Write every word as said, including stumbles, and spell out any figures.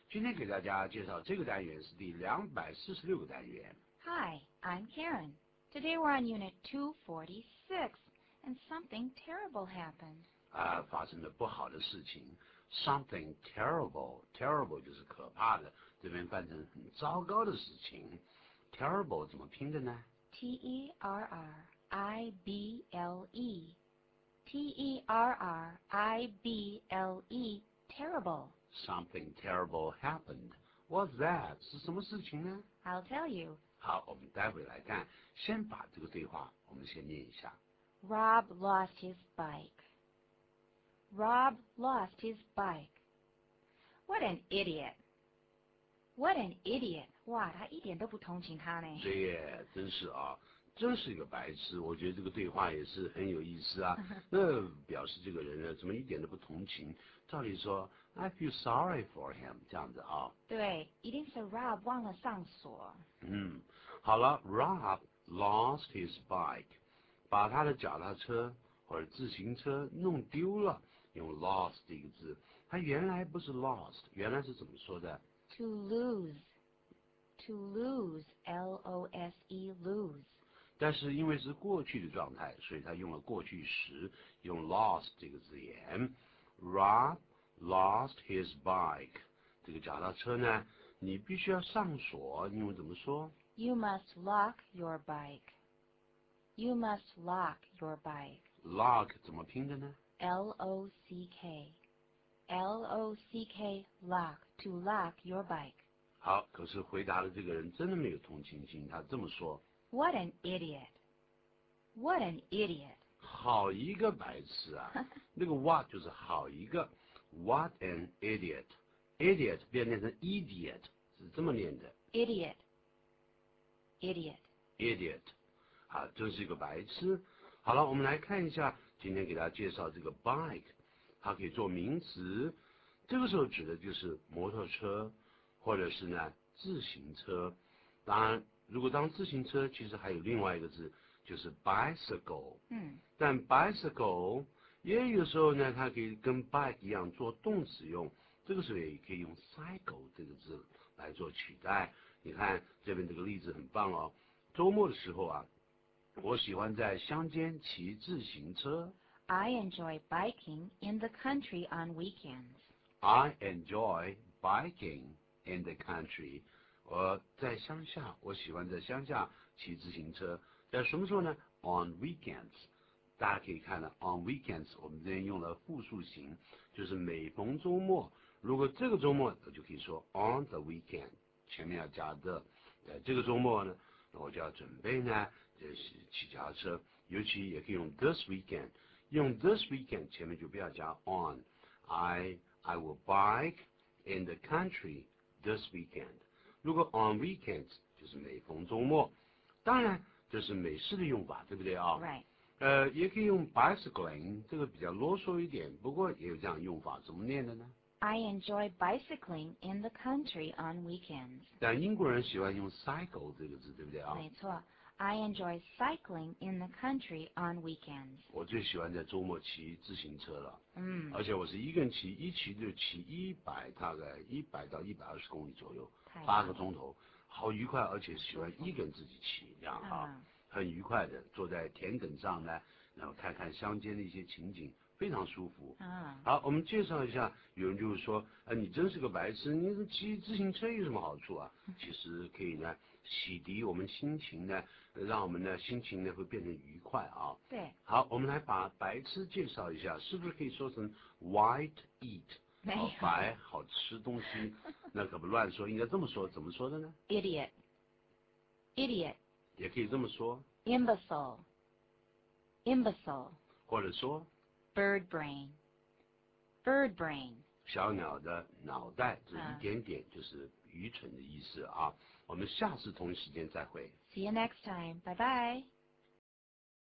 今天给大家介绍这个单元是第两百四十六个单元。 Hi, I'm Karen. Today we're on Unit two forty-six, and something terrible happened. 啊，发生了不好的事情 ，something terrible，terrible terrible 就是可怕的，这边翻成很糟糕的事情。terrible 怎么拼的呢 T E R R I B L E. T E R R I B L E, terrible. Something terrible happened. What's that? 是什么事情呢？ I'll tell you. 好，我们待会来看，先把这个对话我们先念一下。 Rob lost his bike. Rob lost his bike. What an idiot. What an idiot. 哇，他一点都不同情他呢。 这也真是啊，真是一个白痴。我觉得这个对话也是很有意思啊。那表示这个人呢，怎么一点都不同情？照理说 ，I feel sorry for him 这样子啊。 对，一定是 Rob 忘了上锁。 嗯，好了 ，Rob lost his bike， 把他的脚踏车或者自行车弄丢了。用 lost 这个字，它原来不是 lost， 原来是怎么说的 ？To lose, to lose, L O S E, lose。 但是因为是过去的状态，所以他用了过去时，用 lost 这个字眼。Rob lost his bike， 这个脚踏车呢，你必须要上锁，英文怎么说 ？You must lock your bike. You must lock your bike. ？Lock 怎么拼的呢 L O C K. L O C K, lock, to lock your bike. 好，可是回答的这个人真的没有同情心，他这么说 What an idiot. What an idiot. 好一个白痴啊！那个 what 就是好一个 ，What an idiot，idiot idiot 变成成 idiot 是这么念的 Idiot. Idiot. ，idiot，啊，真是一个白痴。好了，我们来看一下，今天给大家介绍这个 bike， 它可以做名词，这个时候指的就是摩托车，或者是呢自行车。当然，如果当自行车，其实还有另外一个字，就是 bicycle。 嗯， 但 bicycle 也有时候呢，它可以跟 bike 一样做动词用，这个时候也可以用 cycle 这个字来做取代。你看这边这个例子很棒哦，周末的时候啊，我喜欢在乡间骑自行车。 I enjoy biking in the country on weekends. I enjoy biking in the country。我在乡下，我喜欢在乡下骑自行车。在什么时候呢 ？On weekends。大家可以看到 on weekends 我们这边用了复数型，就是每逢周末。如果这个周末，我就可以说 on the weekend， 前面要加 the。在这个周末呢，那我就要准备呢，就是骑脚踏车，尤其也可以用 this weekend。用 this weekend 前面就不要加 on。I I will bike in the country this weekend。如果 on weekends 就是每逢周末，当然这是美式的用法，对不对啊？ Right. 呃，也可以用 bicycling， 这个比较啰嗦一点，不过也有这样用法，怎么念的呢？ I enjoy bicycling in the country on weekends. 但英国人喜欢用 cycle 这个字，对不对啊？ 没错 I enjoy cycling in the country on weekends. 我最喜欢在周末骑自行车了， 嗯， 而且我是一个人骑，一骑就骑一百，大概一百到一百二十公里左右， 太八个钟头，好愉快，而且喜欢一个人自己骑，这样哈。 嗯很愉快的坐在田埂上呢，然后看看乡间的一些情景，非常舒服。 嗯， 好，我们介绍一下，有人就是说，呃，你真是个白痴，你骑自行车有什么好处啊？其实可以呢，洗涤我们心情呢，让我们呢心情呢会变得愉快啊。 对， 好，我们来把白痴介绍一下，是不是可以说成 white eat？ 没有好白好吃东西，那可不乱说，应该这么说，怎么说的呢？ idiot. Idiot. 也可以这么说， Imbecile. Imbecile. 或者说。 Bird brain. Bird brain. 小鸟的脑袋，这一点点就是愚蠢的意思啊。我们下次同一时间再会。 See you next time. Bye bye.